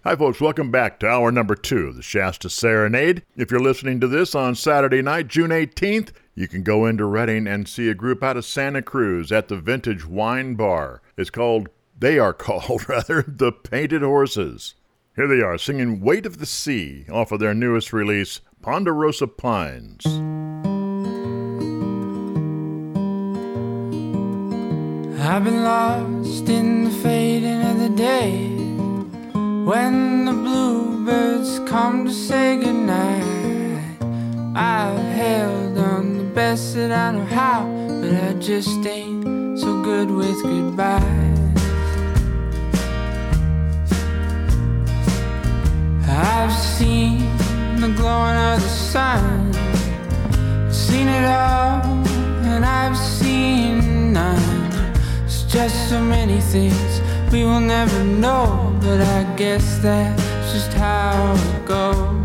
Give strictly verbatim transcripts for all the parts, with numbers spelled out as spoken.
Hi, folks. Welcome back to hour number two of the Shasta Serenade. If you're listening to this on Saturday night, June eighteenth, you can go into Redding and see a group out of Santa Cruz at the Vintage Wine Bar. It's called, they are called, rather, the Painted Horses. Here they are, singing Weight of the Sea off of their newest release, Ponderosa Pines. I've been lost in the fading of the day, when the bluebirds come to say goodnight. I've held on the best that I know how, but I just ain't so good with goodbyes. I've seen the glowing of the sun, seen it all, and I've seen none. It's just so many things we will never know, but I guess that's just how it goes.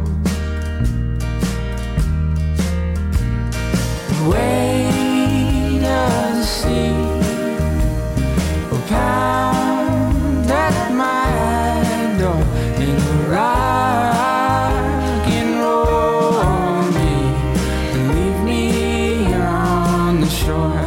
The weight of the sea will pound at my door in a rock and roll me and leave me on the shore.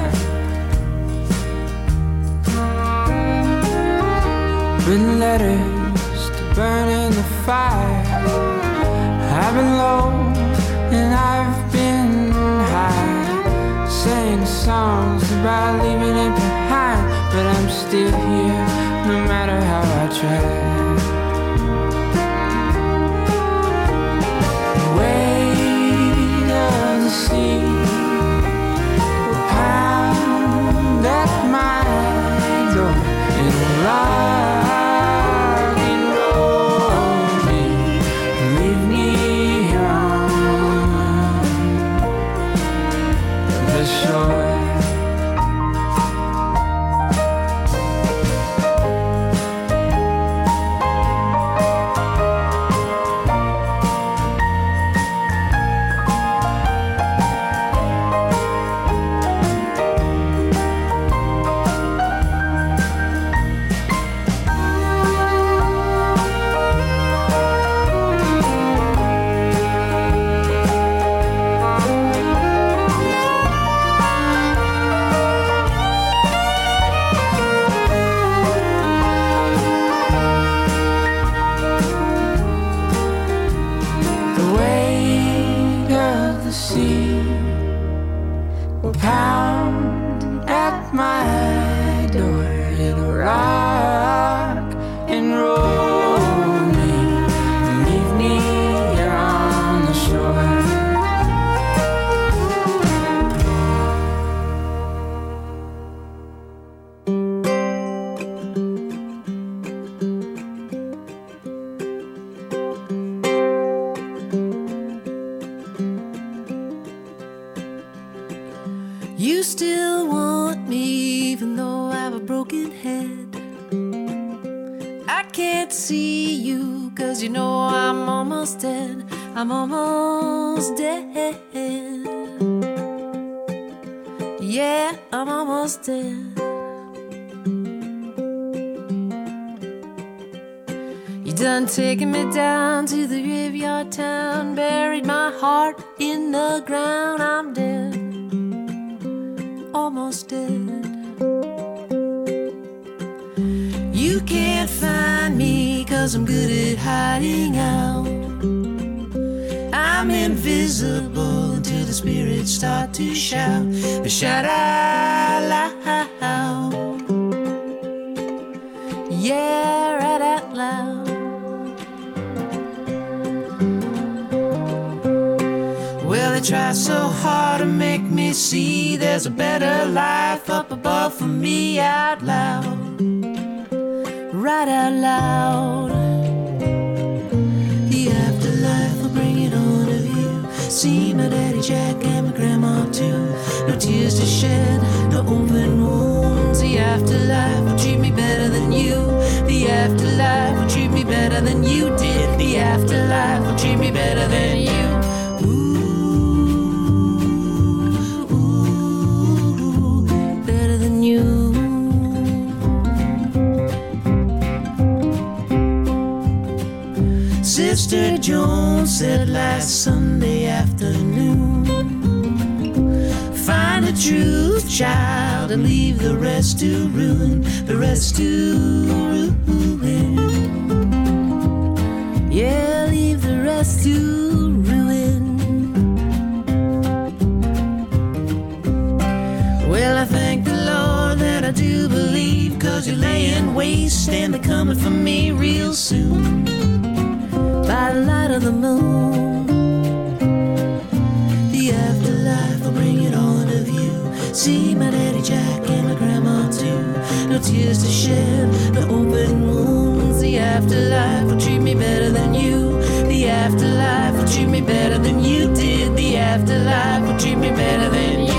Written letters to burn in the fire. I've been low and I've been high, sang songs about leaving it behind, but I'm still here no matter how I try. The weight of the sea will pound at my door in a rock. I'm almost dead. Yeah, I'm almost dead. You done taken me down to the graveyard town, buried my heart in the ground. I'm dead, almost dead. You can't find me 'cause I'm good at hiding out. I'm invisible until the spirits start to shout. But shout out loud. Yeah, right out loud. Well, they try so hard to make me see there's a better life up above for me. Out loud. Right out loud. The afterlife will bring it on to view. See my daddy Jack and my grandma too. No tears to shed, no open wounds. The afterlife will treat me better than you. The afterlife will treat me better than you did. The afterlife will treat me better than you. Ooh, ooh, better than you. Sister Jones said last Sunday afternoon, find the truth, child, and leave the rest to ruin, the rest to ruin. Yeah, leave the rest to ruin. Well, I thank the Lord that I do believe, 'cause you're laying waste and they're coming for me real soon. By the light of the moon, the afterlife will bring it on to view. See my daddy Jack and my grandma too. No tears to shed, no open wounds. The afterlife will treat me better than you. The afterlife will treat me better than you did. The afterlife will treat me better than you.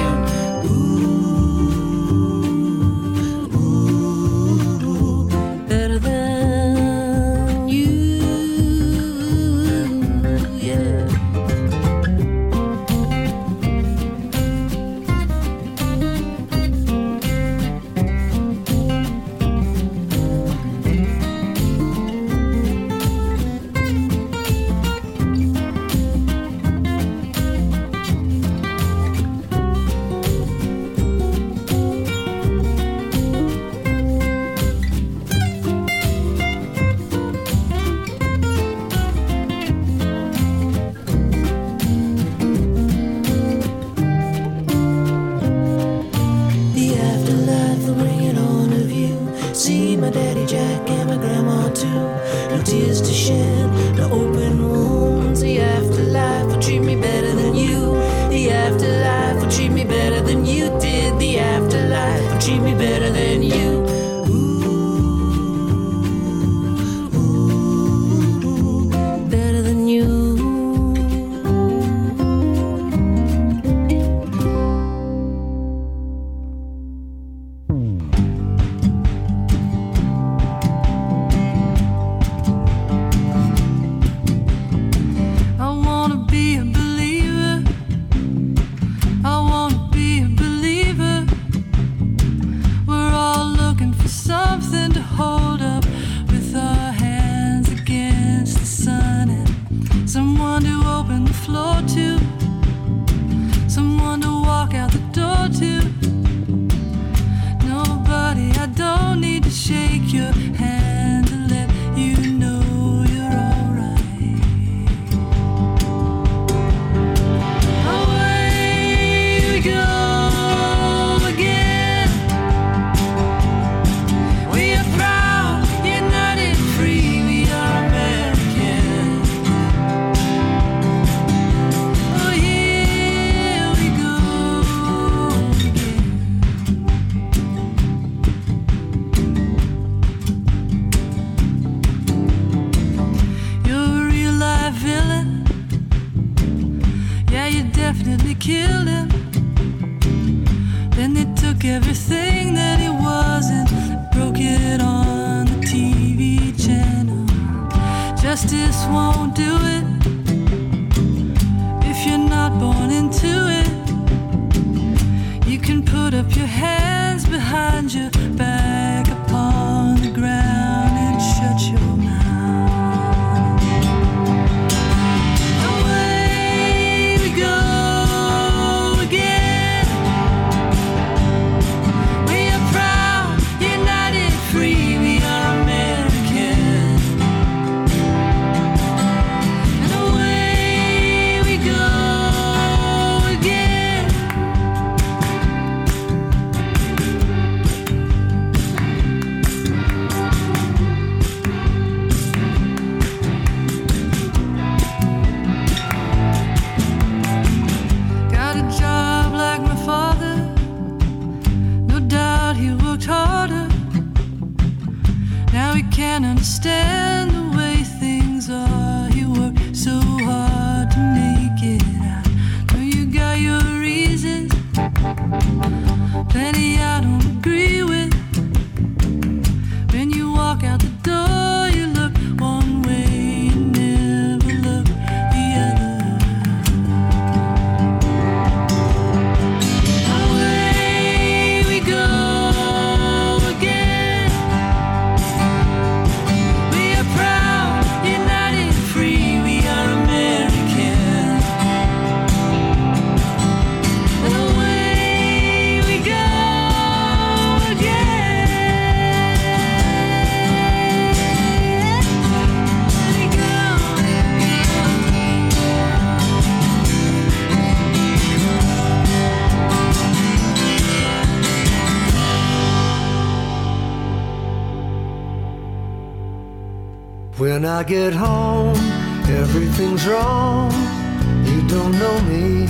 I get home, everything's wrong. You don't know me.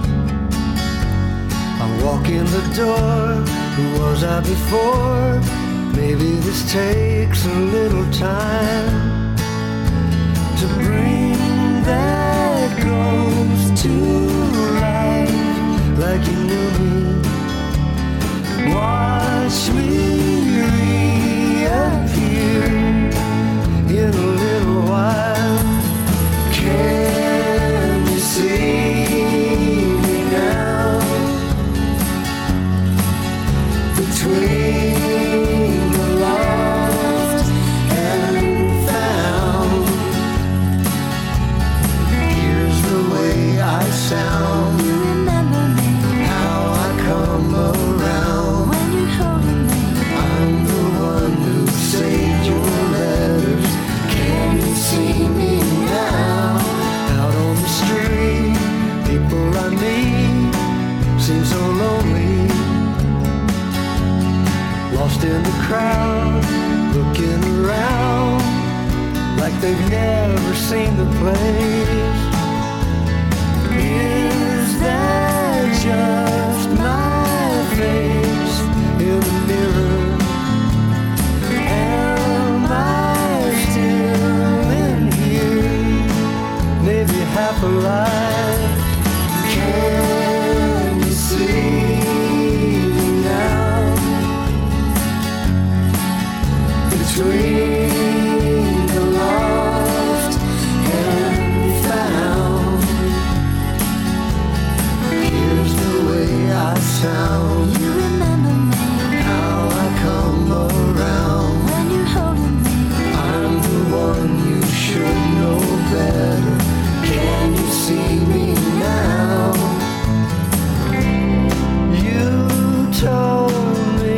I walk in the door, who was I before? Maybe this takes a little time to bring that ghost to life, like you knew me. Watch me reappear in a little while. Can you see me now? Between the lost and found, here's the way I sound. You remember me, how I come around. when you're holding me. I'm the one who saved your letters. Can you see me now? Out on the street, people I meet seem so lonely. Lost in the crowd, looking around like they've never seen the place. Is that just my face in the mirror? Am I still in here? Maybe half alive. Can you see me now? Between the lost and found, here's the way I sound. You remember me, How I come around. when you're holding me. I'm the one you should know better. Can you see me now? You told me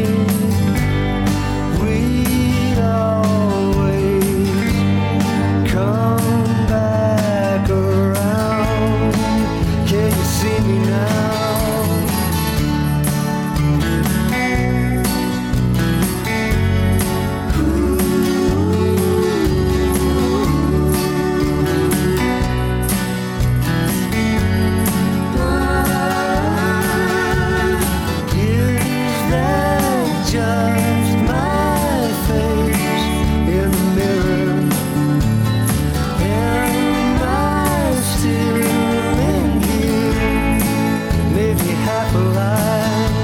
we'd always come back around. Can you see me now? Is that just my face in the mirror? Am I still in here? Maybe half alive.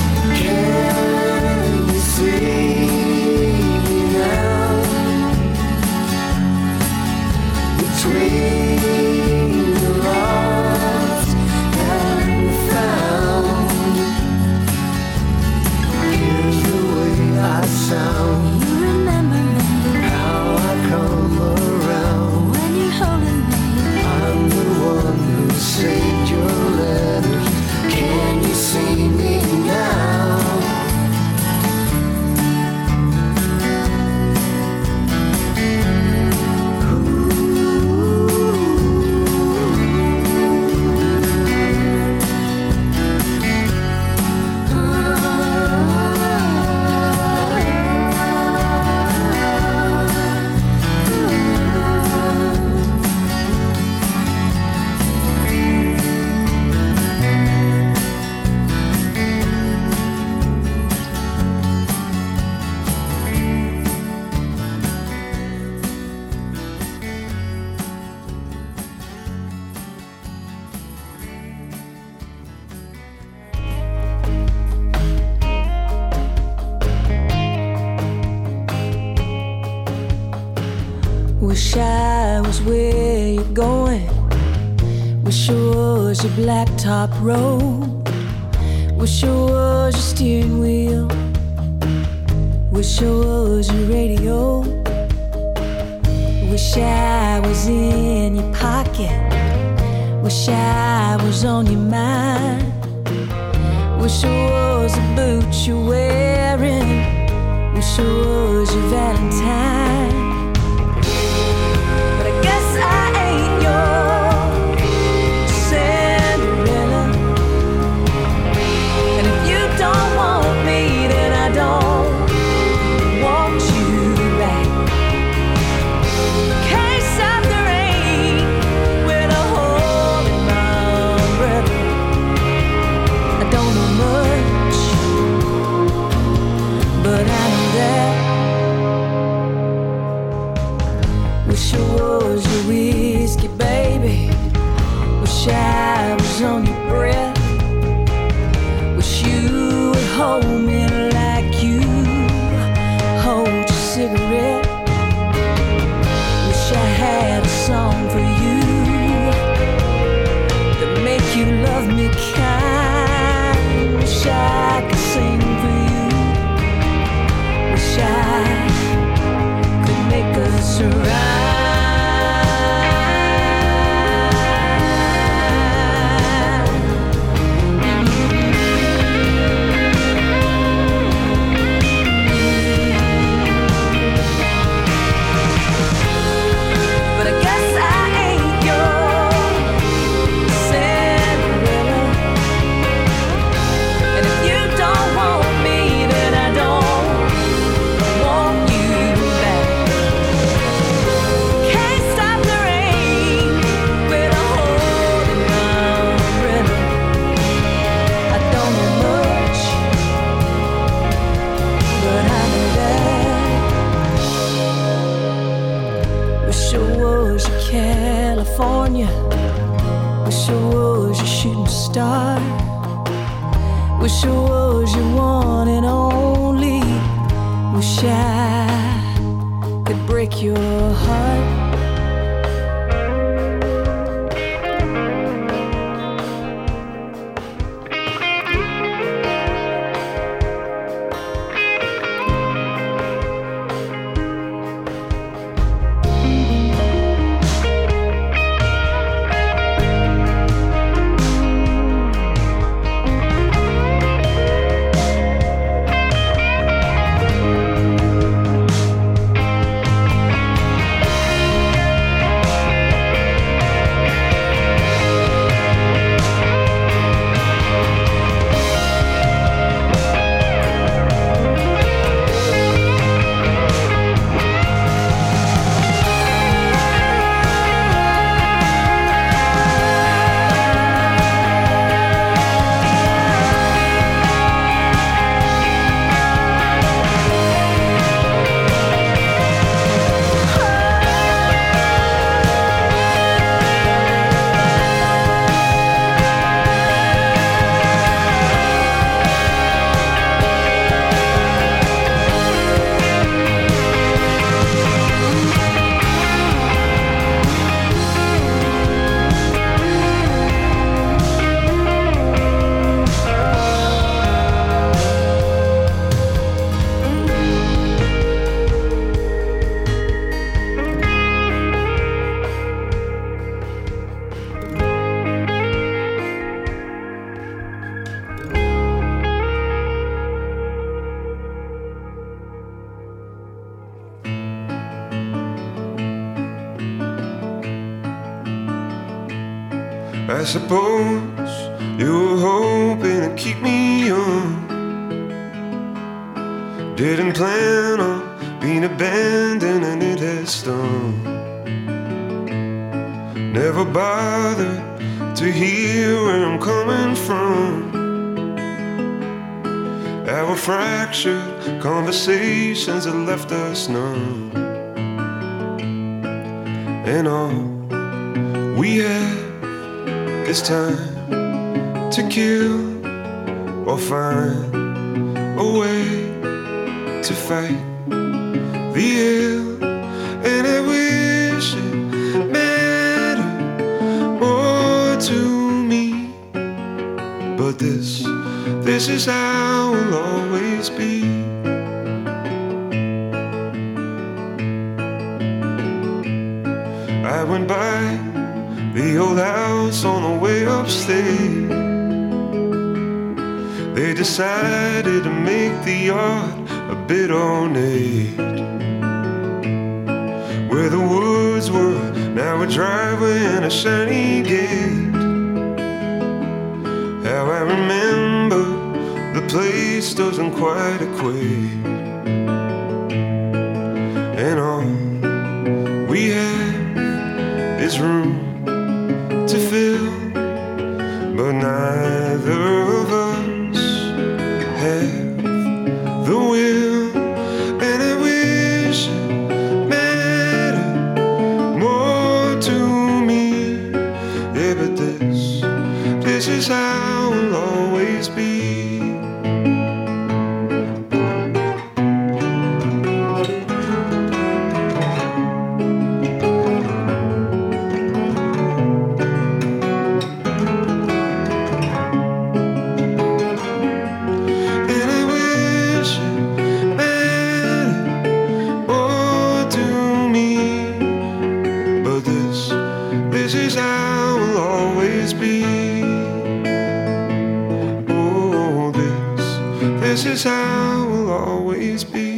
Can you see me now? Between the lost and found, here's the way I sound. You remember me, How I come around. when you're holding me. I'm the one who saved your letters. Can you see me now? Wish I was where you're going. Wish I was your blacktop road. Wish I was your steering wheel. Wish I was your radio. Wish I was in your pocket. Wish I was on your mind. Wish I was the boots you're wearing. Wish I was your Valentine. But I guess I ain't your Cinderella. And if you don't want me, then I don't want you back. was your whiskey, baby. Wish I was on your breath. Wish you would hold me like you hold your cigarette. Wish I had a song for you that make you love me kind. Wish I could sing for you. Wish I could make us right. California, wish I was your shooting star. Wish I was your one and only. Wish I could break your heart. I suppose you were hoping to keep me young. Didn't plan on being abandoned and it has stung. Never bothered to hear where I'm coming from. Our fractured conversations have left us numb. And all we have is time to kill or find a way to fight the ill. And I wish it mattered more to me, but this, this is how it'll always be. I went by the old house on the way upstate. They decided to make the yard a bit ornate. Where the woods were, now a driveway and a shiny gate. How I remember the place doesn't quite equate. And all we have is room to fill, but neither of us have the will. And I wish it mattered more this is how we'll always be.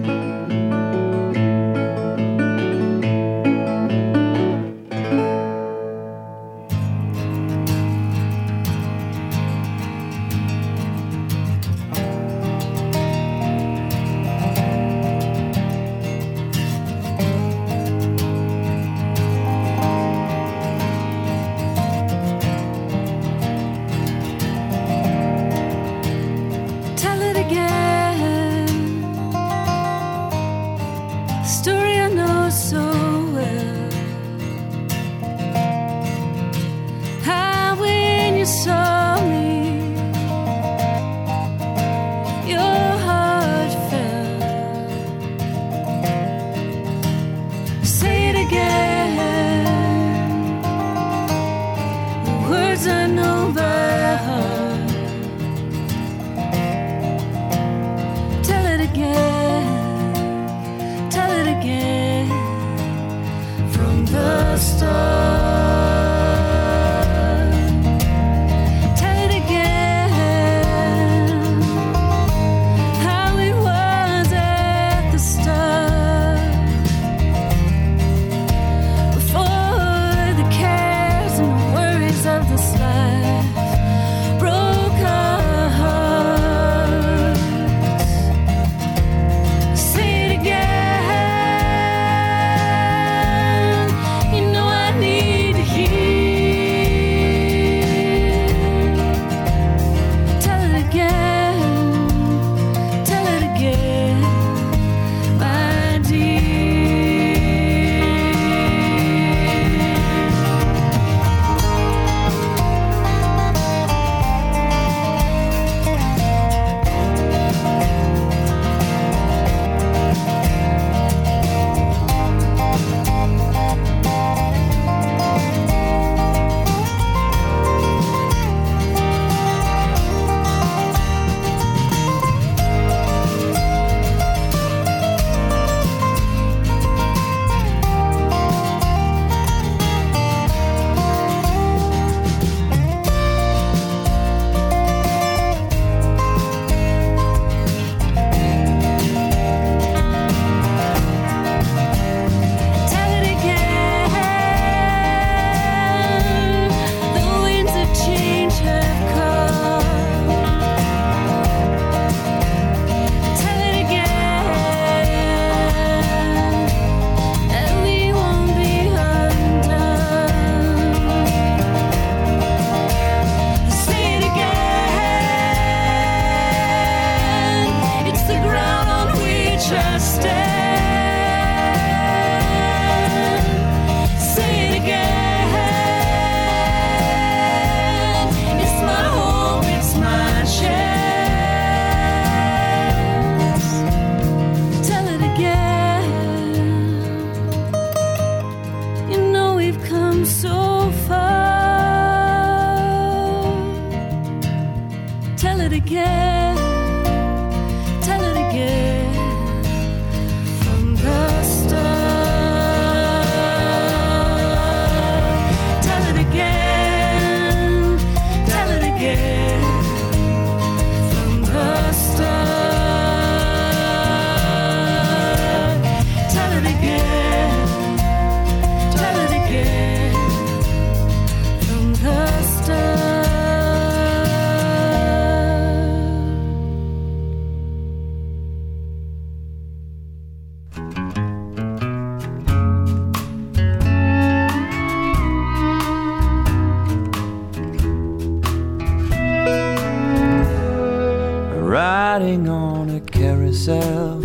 Riding on a carousel,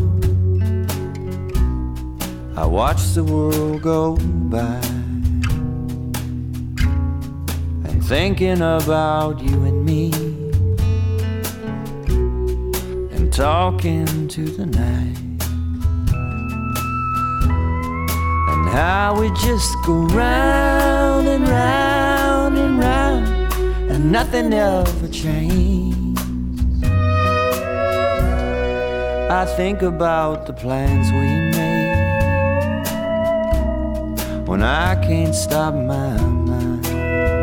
I watch the world go by, and thinking about you and me, and talking to the night, and how we just go round and round and round, and nothing ever changes. I think about the plans we made when I can't stop my mind,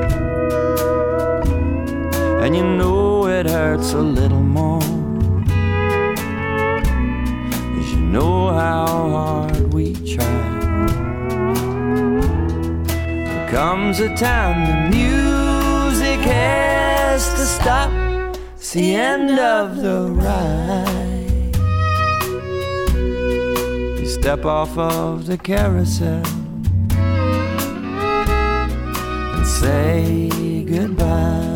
and you know it hurts a little more know how hard we try. There comes a time the music has to stop. It's the end of the ride. You step off of the carousel and say goodbye.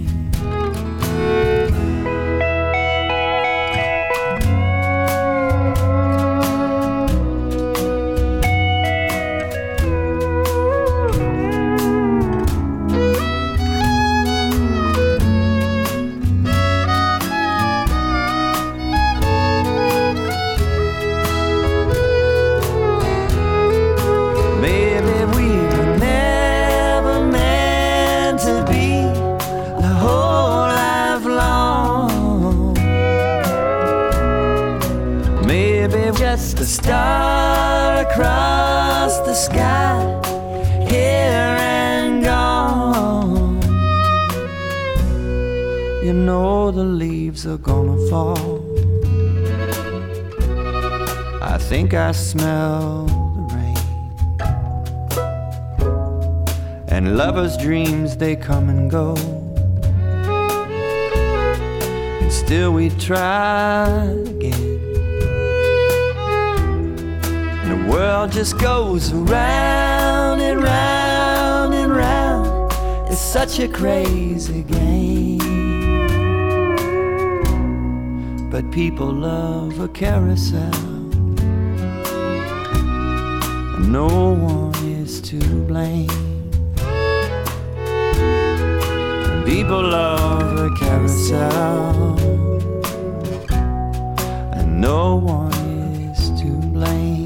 Just a star across the sky, here and gone. You know the leaves are gonna fall. I think I smell the rain, and lovers' dreams, they come and go, and still we try again. The world just goes round and round and round. It's such a crazy game, but people love a carousel, and no one is to blame. People love a carousel, and no one is to blame.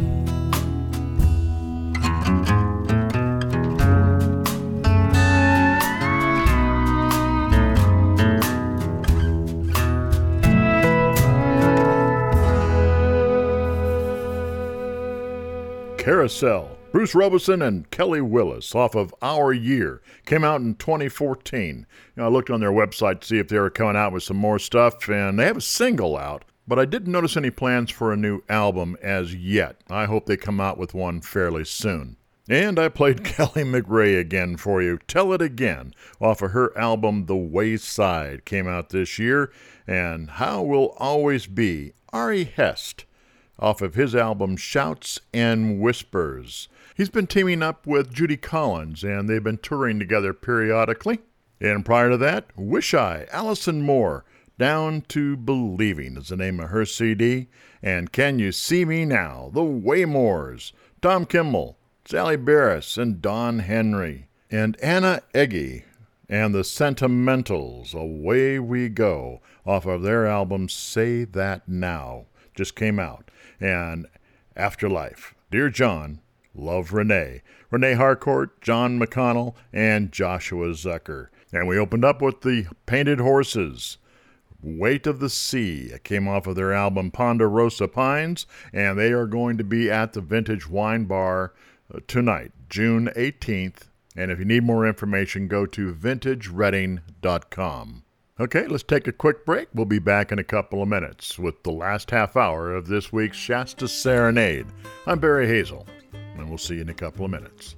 Carousel. Bruce Robeson and Kelly Willis off of Our Year. Came out in twenty fourteen. You know, I looked on their website to see if they were coming out with some more stuff, and they have a single out, but I didn't notice any plans for a new album as yet. I hope they come out with one fairly soon. And I played Kelly McRae again for you. Tell It Again, off of her album The Wayside, came out this year. And How Will Always Be, Ari Hest, off of his album Shouts and Whispers. He's been teaming up with Judy Collins, and they've been touring together periodically. And prior to that, Wish I, Allison Moore, Down to Believing is the name of her C D. And Can You See Me Now, The Waymores, Tom Kimball, Sally Barris, and Don Henry. And Anna Eggy and the Sentimentals, Away We Go, off of their album Say That Now, just came out. And Afterlife, Dear John, Love Renee, Renee Harcourt, John McConnell, and Joshua Zucker. And we opened up with the Painted Horses, Weight of the Sea. It came off of their album Ponderosa Pines, and they are going to be at the Vintage Wine Bar tonight, June eighteenth. And if you need more information, go to vintage reading dot com. Okay, let's take a quick break. We'll be back in a couple of minutes with the last half hour of this week's Shasta Serenade. I'm Barry Hazel, and we'll see you in a couple of minutes.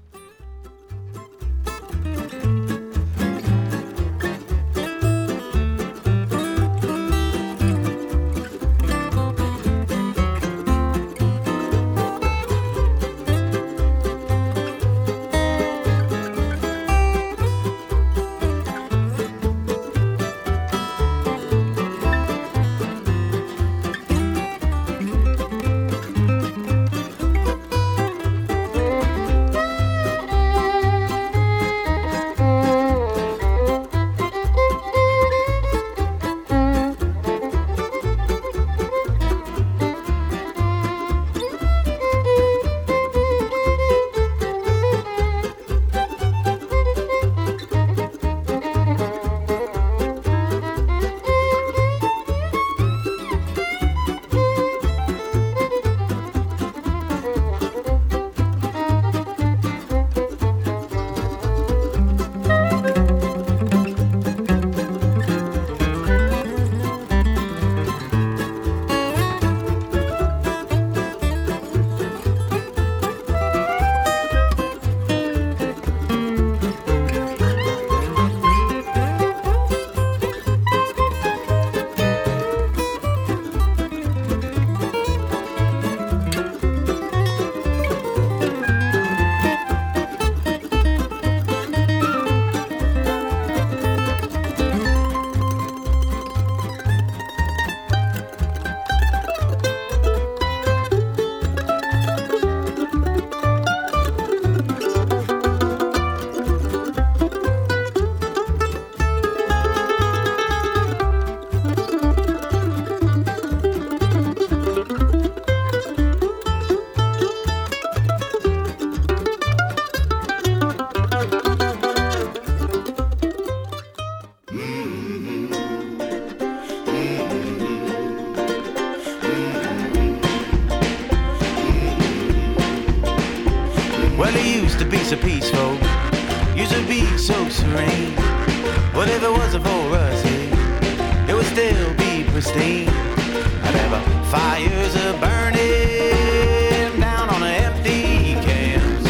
be so peaceful, used to be so serene. What if it wasn't for us here, it would still be pristine. I'd have a fires are burning down on an empty cans.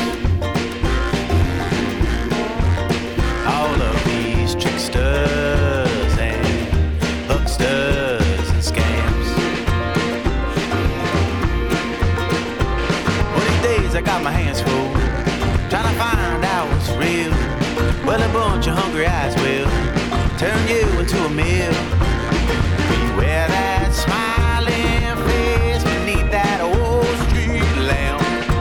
All of these tricksters and hucksters and scams. One of these days I got my hands full, trying to find out what's real. Well, a bunch of hungry eyes will turn you into a meal. Beware that smiling face beneath that old street lamp.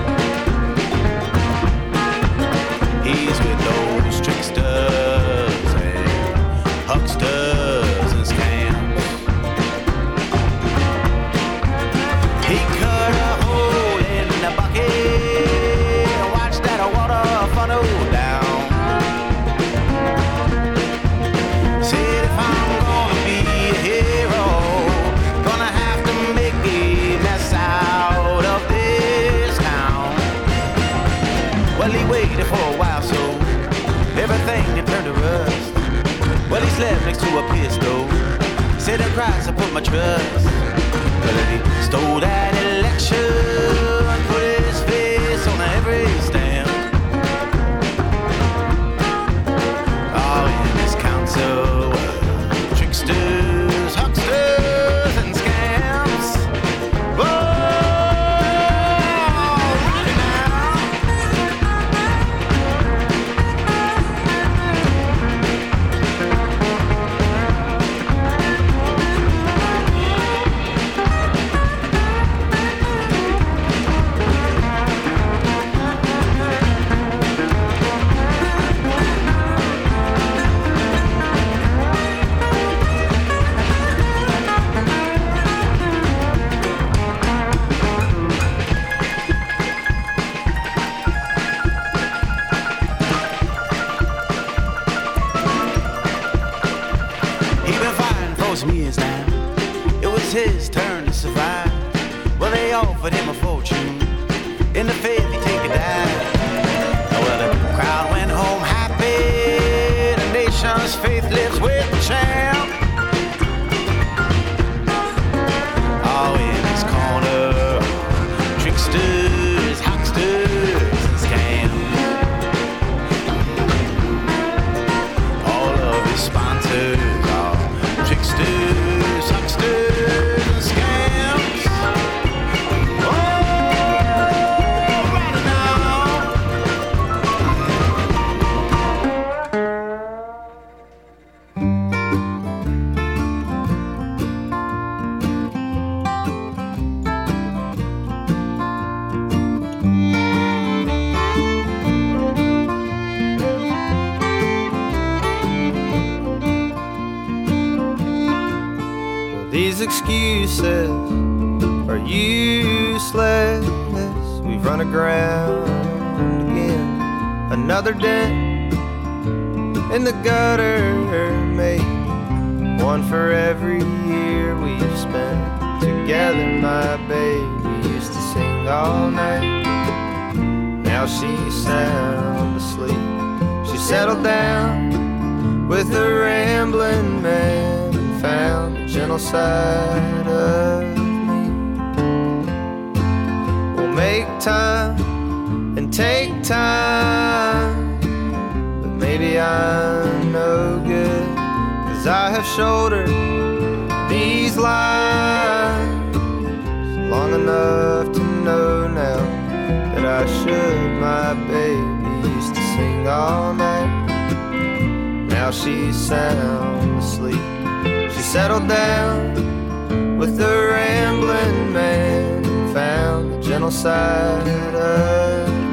He's with those tricksters and hucksters and scams. He cut a hole in the bucket and watched that water funnel down. Said if I'm gonna be a hero, gonna have to make a mess out of this town. Well, he waited for a while, so everything had turned to rust. Well, he slept next to a pistol, said in Christ I put my trust. Well, he stole that election, put his face on every stamp. Oh, in this council, tricksters, hucksters, and scams. Oh, right now. He'd been fighting for some years now. It was his turn to survive. Well, they offered him a fortune. In the faith, he'd take a dive. Well, the crowd went home happy. The nation's faith lives with the champ. Oh, in his corner, tricksters, hucksters, and scams. All of his sponsors are tricksters, hucksters, and scams. Oh, right now. These excuses are useless. We've run aground again. Another dent in the gutter, mate. One for every year we've spent together. My baby used to sing all night. Now she's sound asleep. She settled down with a rambling man and found the gentle side of me. We'll make time and take time, but maybe I'm no good, 'cause I have shouldered these lines long enough to know now that I should. My baby used to sing all night. Now she's sound asleep. She settled down with the rambling man and found the gentle side of me.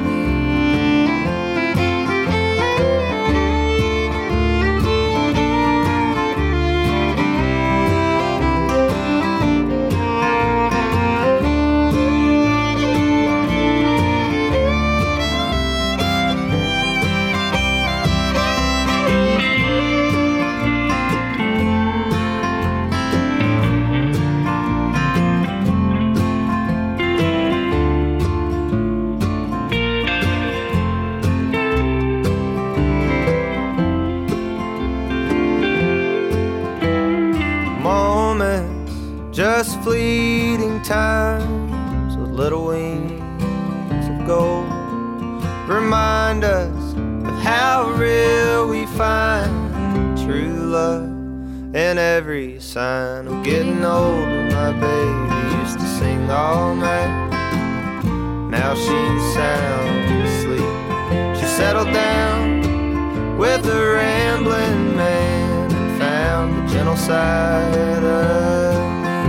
little wings of gold remind us of how real we find true love in every sign of getting older. My baby used to sing all night. Now she's sound asleep. She settled down with a rambling man and found the gentle side of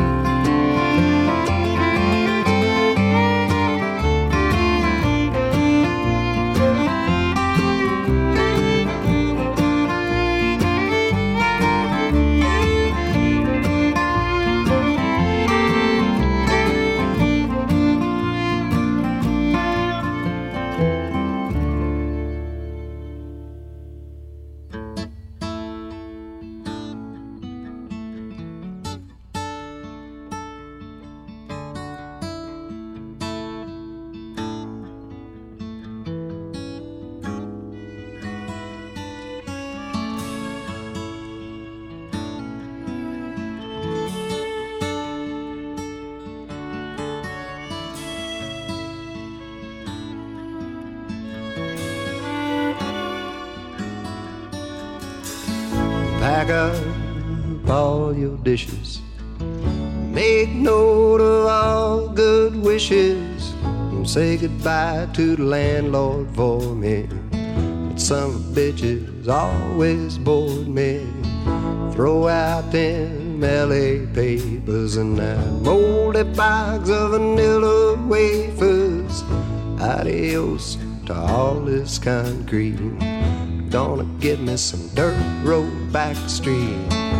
pack up all your dishes, make note of all good wishes, and say goodbye to the landlord for me. That son of a bitch always bored me. Throw out them L A papers and that moldy box of vanilla wafers. Adios to all this concrete. Gonna get me some dirt road back street.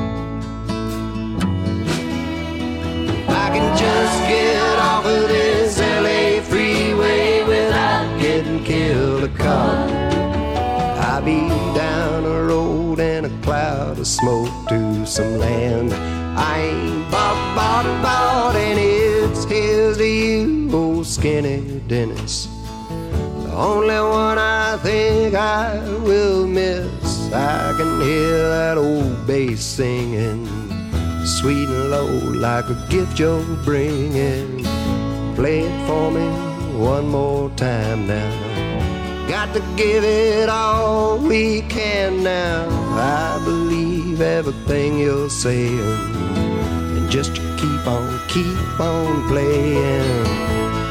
I can just get off of this L A freeway without getting killed a car. I'll be down the road in a cloud of smoke to some land I ain't bought, bought, bought, and it's here's to you, old skinny Dennis. The only one I think I will miss. I can hear that old bass singing, sweet and low like a gift you're bringing. Play it for me one more time now. Got to give it all we can now. I believe everything you're saying, and just you keep on, keep on playing.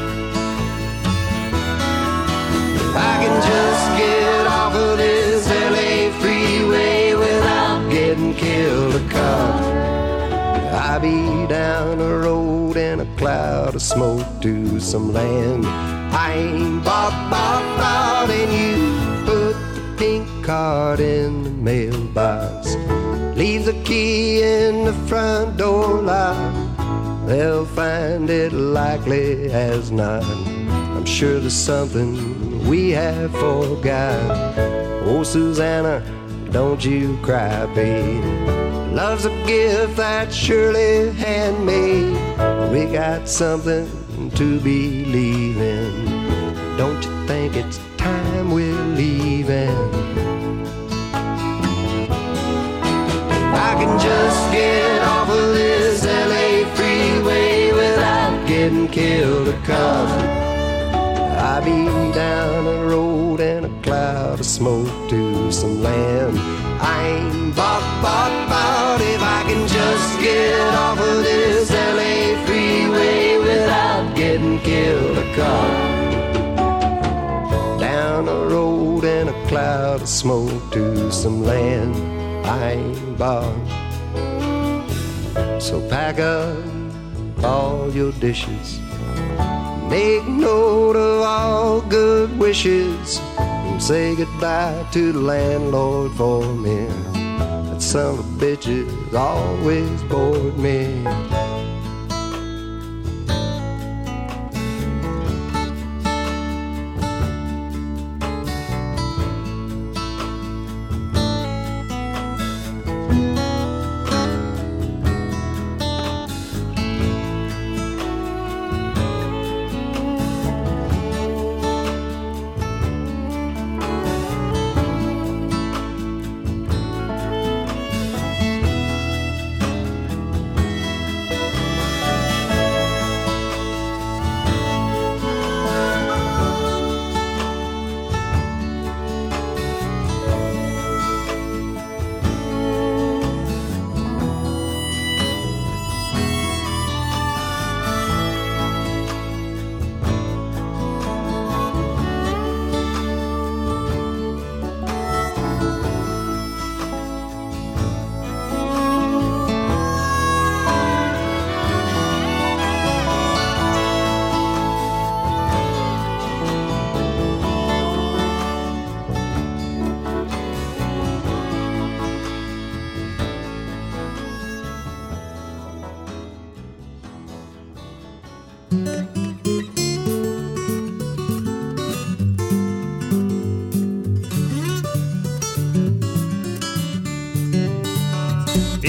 I can just get off of this L A freeway without getting killed a car. I'll be down the road in a cloud of smoke to some land I ain't bought, bought, bought, and you put the pink card in the mailbox. Leave the key in the front door lock. They'll find it likely as not. I'm sure there's something we have forgot. Oh, Susanna, don't you cry, babe. Love's a gift that's surely handmade. We got something to believe in. Don't you think it's time we're leaving? I can just get off of this L A freeway without getting killed a car. I'll be down the road in a cloud of smoke to some land I ain't bought, bought, bought. If I can just get off of this L A freeway without getting killed a car. Down the road in a cloud of smoke to some land I ain't bought. So pack up all your dishes, make note of all good wishes, and say goodbye to the landlord for me. That son of a bitch has always bored me.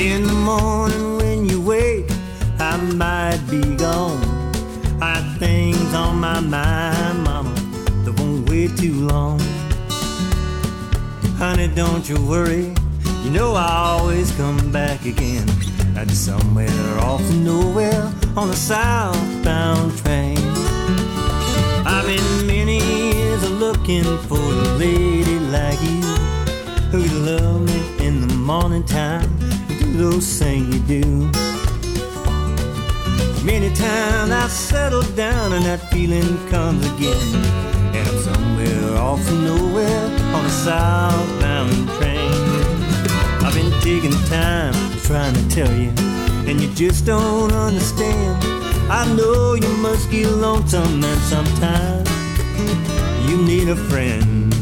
In the morning when you wake, I might be gone. I have things on my mind, mama, that won't wait too long. Honey, don't you worry, you know I always come back again. I'd be somewhere off to nowhere on a southbound train. I've been many years looking for a lady like you, who'd love me in the morning time and do those things you do. Many times I settle down and that feeling comes again, and I'm somewhere off to nowhere on a southbound train. I've been taking time trying to tell you, and you just don't understand. I know you must get lonesome, and sometimes you need a friend,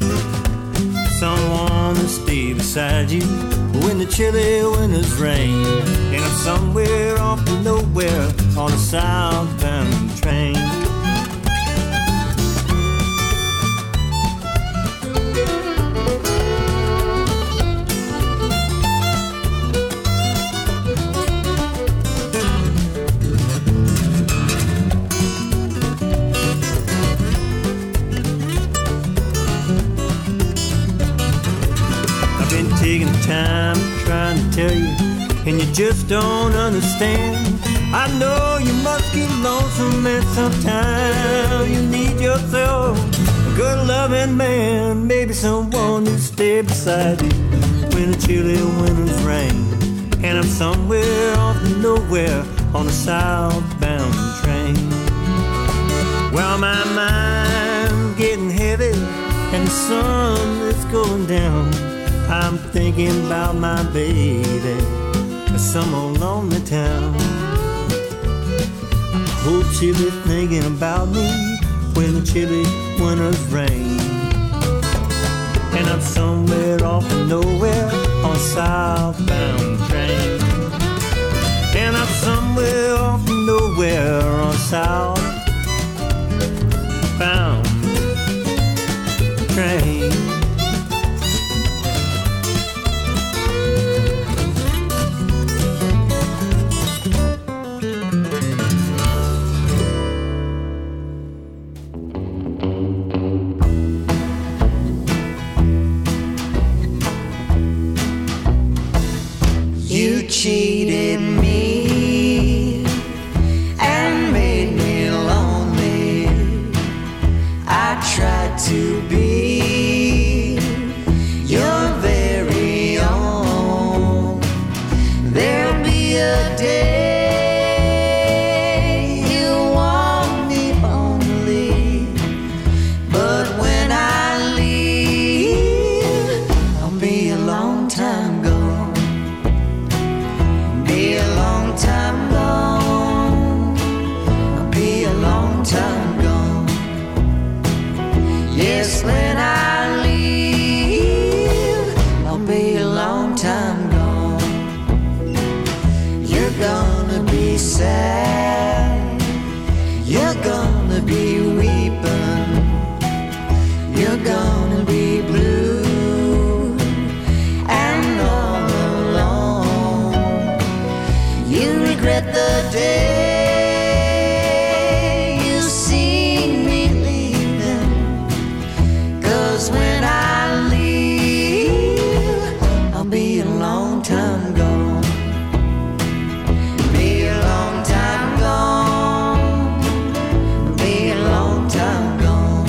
someone to stay beside you when the chilly winters rain. And I'm somewhere off to nowhere on a southbound train. Taking time trying to tell you, and you just don't understand. I know you must get lonesome, and sometimes you need yourself a good loving man, maybe someone to stay beside you when the chilly winters rain. And I'm somewhere off to nowhere on a southbound train. Well, my mind's getting heavy and the sun is going down. I'm thinking about my baby, some old lonely town. I hope she'll be thinking about me when the chilly winters rain. And I'm somewhere off to nowhere on a southbound train. And I'm somewhere off to nowhere on a southbound train. You cheated me and made me lonely. I tried to be your very own. There'll be a day you want me only, but when I leave, I'll be a long time gone. Be a long time gone. I'll be a long time gone. Yes, when I leave, I'll be a long time gone. You're gonna be sad. You're gonna be weeping. You're gonna be blue and all alone. You regret the day you seen me leaving. 'Cause when I leave, I'll be a long time gone. Be a long time gone. Be a long time gone.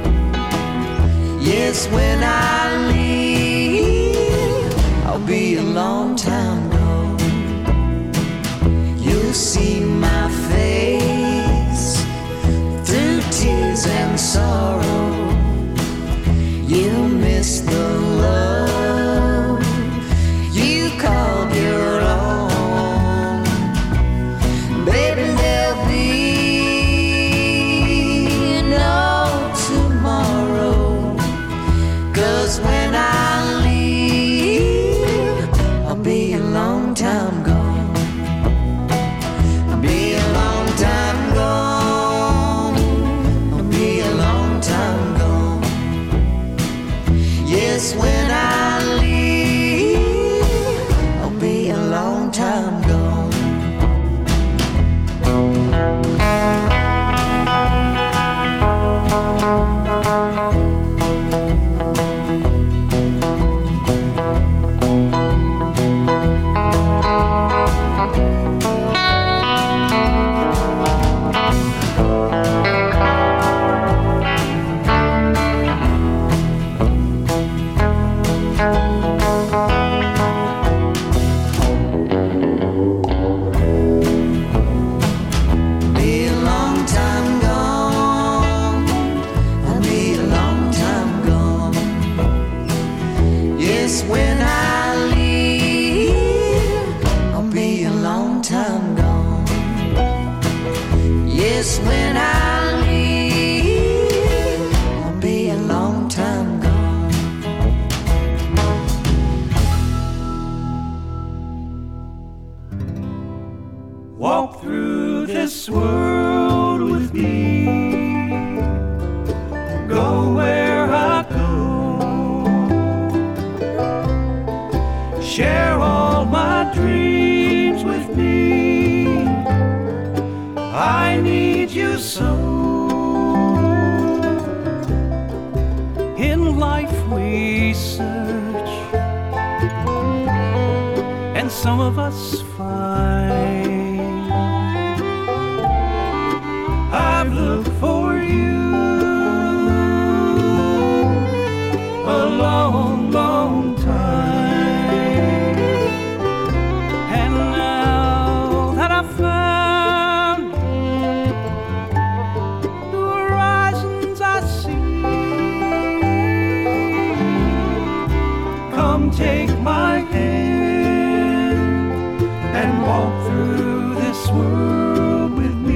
Yes, when I leave, I'll be a long time gone. You'll see my face through tears and sorrow. You'll miss the love you called your own. Baby, there'll be no tomorrow. 'Cause when I leave, I'll be a long time gone. I'll be a long time gone. I'll be a long time gone. Yes, when I leave, I'll be a Yes, when I leave, I'll be a long time gone. Yes, when I leave, I'll be a long time gone. Walk through this world with me. Go where I go. Share all my dreams with me. I need you so. In life we search, and some of us find. I've looked for you a long, long time, and now that I've found you, the horizons I see. Come take my hand and walk through this world with me.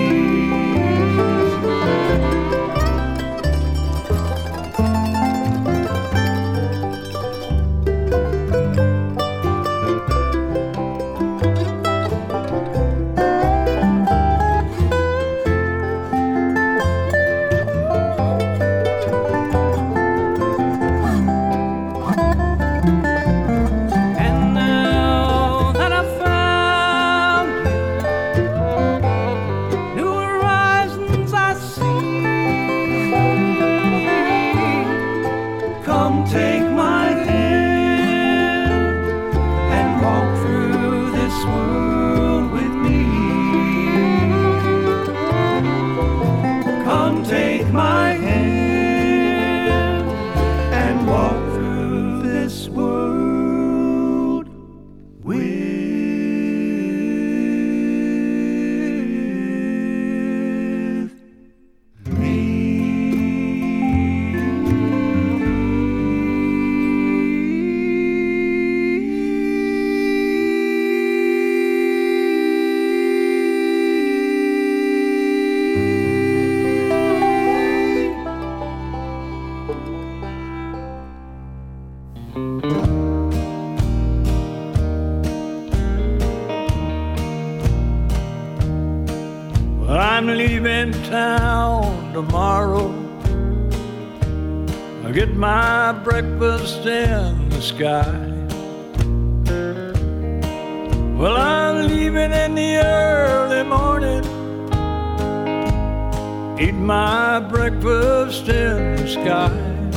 I'm leaving town tomorrow. I get my breakfast in the sky. Well, I'm leaving in the early morning. Eat my breakfast in the sky.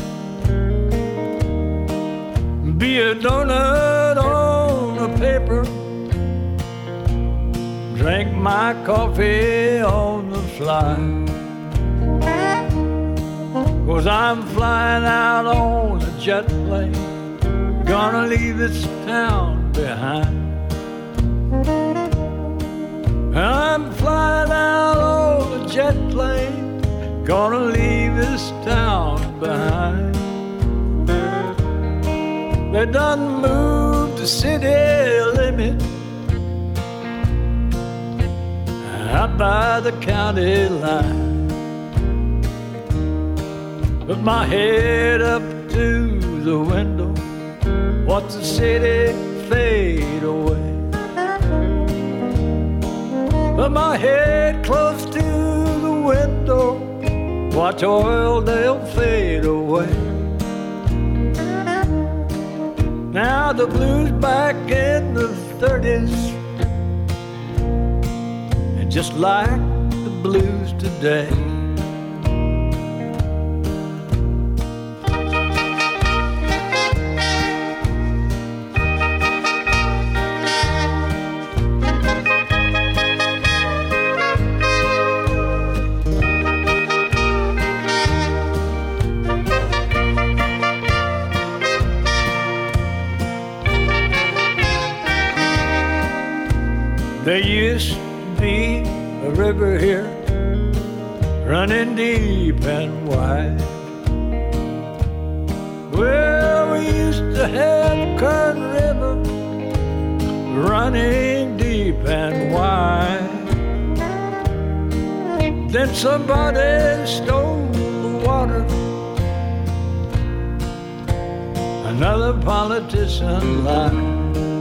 Be a donut on a paper. Drink my coffee on the fly. 'Cause I'm flying out on a jet plane. Gonna leave this town behind. I'm flying out on a jet plane. Gonna leave this town behind. They done moved the city limit out by the county line. Put my head up to the window, watch the city fade away. Put my head close to the window, watch Oildale fade away. Now the blues back in the thirties, and just like the blues today. There used to be a river here, running deep and wide. Well, we used to to have Kern River running deep and wide. Then somebody stole the water. Another politician lied.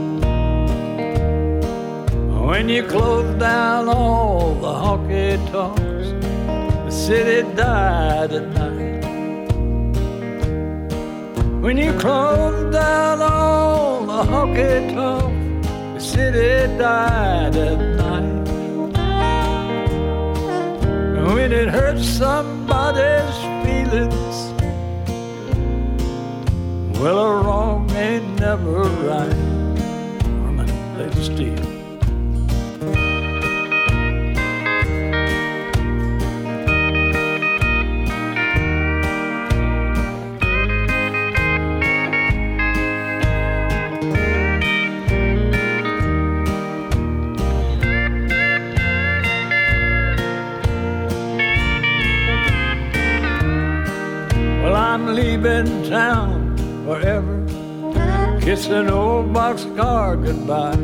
When you close down all the honky tonks, the city died at night. When you close down all the honky tonks, the city died at night. And when it hurts somebody's feelings, well, a wrong ain't never right. Norman, play the steel. I'm leaving town forever, kissing old boxcar goodbye.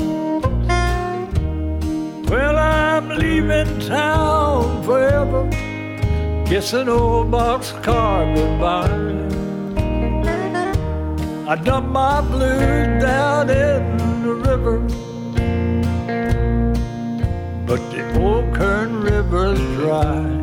Well, I'm leaving town forever, kissing old boxcar goodbye. I dump my blues down in the river, but the old Kern River's dry.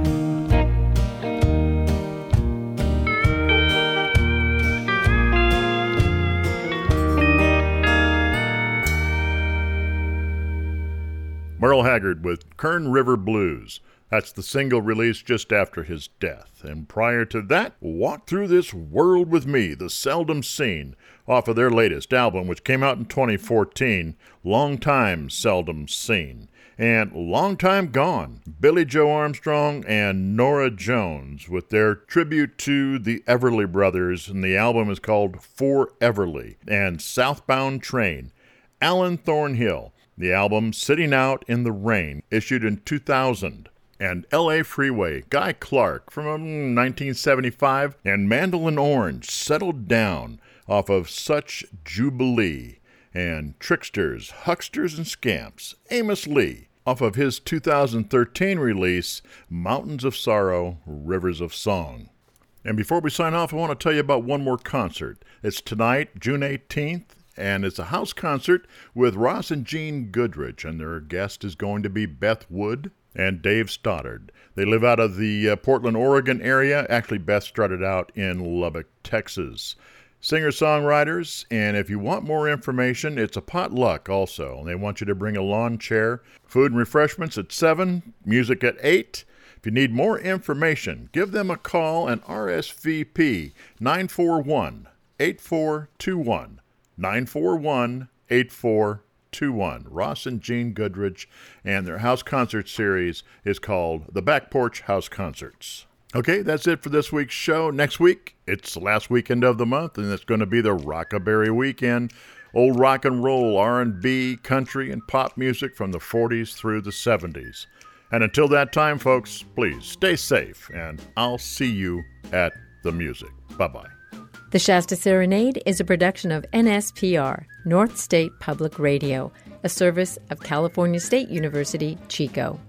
Merle Haggard with Kern River Blues. That's the single released just after his death. And prior to that, Walk Through This World With Me, The Seldom Seen, off of their latest album, which came out in twenty fourteen, Long Time Seldom Seen. And Long Time Gone, Billy Joe Armstrong and Norah Jones with their tribute to the Everly Brothers, and the album is called For Everly. And Southbound Train, Alan Thornhill. The album Sitting Out in the Rain, issued in two thousand. And L A Freeway, Guy Clark from nineteen seventy-five, and Mandolin Orange, Settled Down, off of Such Jubilee. And Tricksters, Hucksters, and Scamps, Amos Lee, off of his two thousand thirteen release, Mountains of Sorrow, Rivers of Song. And before we sign off, I want to tell you about one more concert. It's tonight, June eighteenth. And it's a house concert with Ross and Jean Goodrich, and their guest is going to be Beth Wood and Dave Stoddard. They live out of the uh, Portland, Oregon area. Actually, Beth started out in Lubbock, Texas. Singer-songwriters, and if you want more information, it's a potluck also. They want you to bring a lawn chair, food and refreshments at seven, music at eight. If you need more information, give them a call and R S V P nine four one, eight four two one. nine four one, eight four two one. Ross and Jean Goodrich, and their house concert series is called The Back Porch House Concerts. Okay, that's it for this week's show. Next week, it's the last weekend of the month, and it's going to be the Rockaberry Weekend. Old rock and roll, R and B, country, and pop music from the forties through the seventies. And until that time, folks, please stay safe, and I'll see you at the music. Bye-bye. The Shasta Serenade is a production of N S P R, North State Public Radio, a service of California State University, Chico.